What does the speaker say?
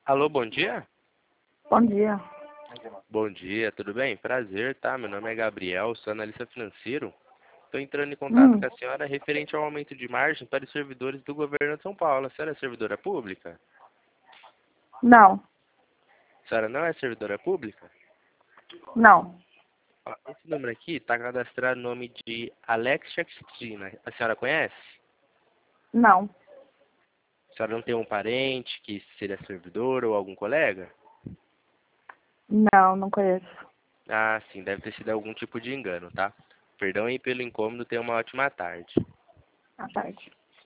Alô, bom dia? Bom dia. Bom dia, tudo bem? Prazer, tá? Meu nome é Gabriel, sou analista financeiro. Estou entrando em contato Hum, com a senhora referente ao aumento de margem para os servidores do governo de São Paulo. A senhora é servidora pública? não, A senhora não é servidora pública? não, Ó, esse número aqui está cadastrado no nome de Alexia Cristina. A senhora conhece? não, A senhora não tem um parente que seja servidor ou algum colega? não conheço. Ah, sim, deve ter sido algum tipo de engano, tá? Perdão aí pelo incômodo, tenha uma ótima tarde. À tarde.